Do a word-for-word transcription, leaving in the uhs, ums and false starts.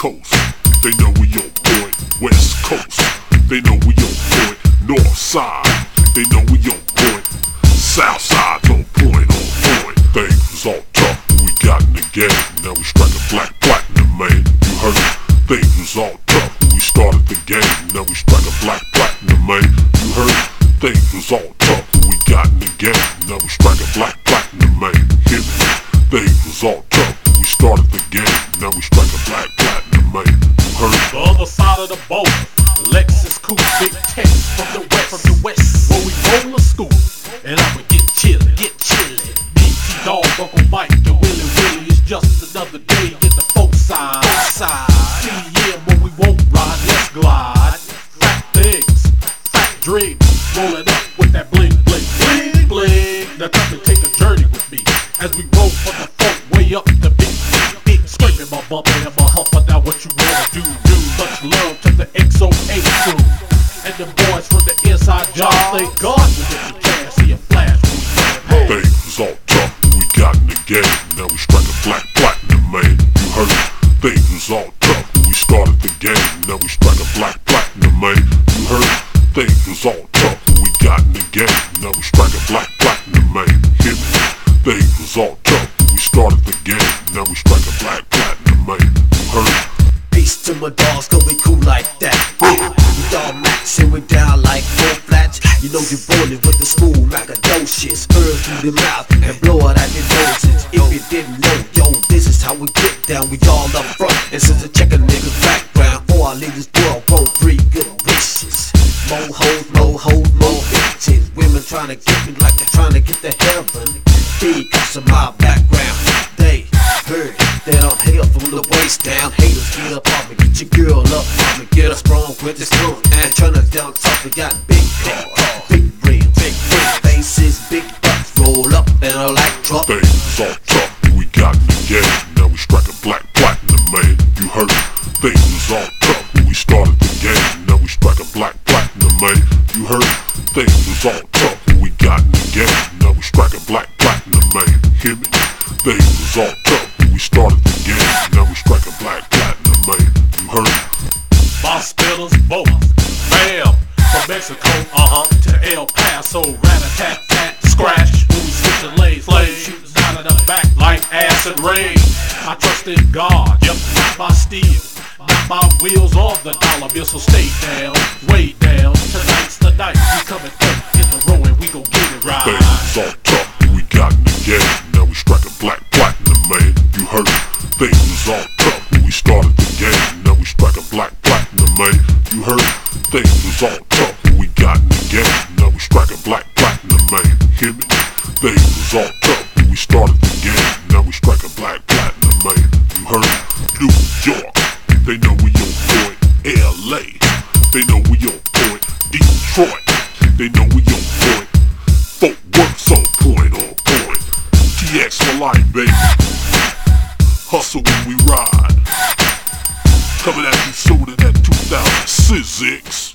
Coast, they know we on point. West Coast, they know we on point. North Side, they know we on point. South Side's on point, on point. Things was all tough, but we got in the game. Now we striking black platinum, man. You heard it. Things was all tough, but we started the game. Now we striking black platinum, man. You heard it. Things was all tough, but we got in the game. Now we striking black platinum, man. Hear me? Things was all tough, but we started the game. Now we striking black platinum, man. You heard it. The other side of the boat, Lexus Coupe, big text from the west, from the west, where we roll a school, and I'ma get chillin', get chillin'. B T Dog, Uncle Mike, the Willie Willie, it's just another day in the folk side. side. C M when we won't ride, let's glide. Fat things, fat dreams, rollin' up with that bling bling, bling bling. Now come and take a journey with me as we roll from the folk way up the big, big, big, scraping my bumper and my humper. Now what you wanna do? Do much love to the X O eight crew and the boys from the inside job. Thank God we get the cash, see a flash when we Things was all tough, but we got in the game. Now we striking black platinum, man. You heard it. Things was all tough, but we started the game. Now we striking black platinum, man. You heard it. Things was all tough, but we got in the game. Now we striking black platinum, man. Hear me? Things was all tough, but we started the game. Now we striking black platinum, man. You heard it. Peace to my dogs, cause we cool like that. We all max and we down like four flats. You know you're rolling with the school macadocious. Herbs through the mouth and blow it out your noses. If you didn't know, yo, this is how we get down. We all up front, and since I check a nigga's background, all our leaders world roll three good wishes. More hoes, more hoes, more bitches. Women trying to get me like they're trying to get to heaven. Because of my background, they heard that I'm here from the waist down. Haters get up on me, get your girl up on me, get her strong with this tongue and turn us down top. We got big cars, big rims, big faces, big butts, roll up and I like truck. Things was all tough, but we got in the game. Now we striking black platinum, man. You heard it. Things was all tough, but we started the game. Now we striking black platinum, man. You heard it. Things was all tough, but we got in the game. Now we striking black platinum, man. Hear me? Things was all tough, but we started the game. Now we striking black platinum, man. You heard it. Boss spitters, both, bam, from Mexico, uh-huh, to El Paso, rat-a-tat-tat, scratch, when we switchin' lanes, flames, shootin' out of the back like acid rain. I trust in God, yep, not my steel, not my wheels or the dollar bill, so stay down, way down, tonight's the night, we coming up in the row and we gon' get it right. Things was all tough, but we got in the game. Now we striking black platinum, man. You heard it. Things was all tough, but we started the game. Now we striking black platinum, man. You heard it. Things was all tough, but we got in the game. Now we striking black platinum, man. Hear me? Things was all tough, but we started the game. Now we striking black platinum, man. You heard it. New York, they know we on point. L A, they know we on point. Detroit, they know we on point. Folk works on point, on point. T X for life, baby. Hustle when we ride. Coming at you soon in that two thousand six.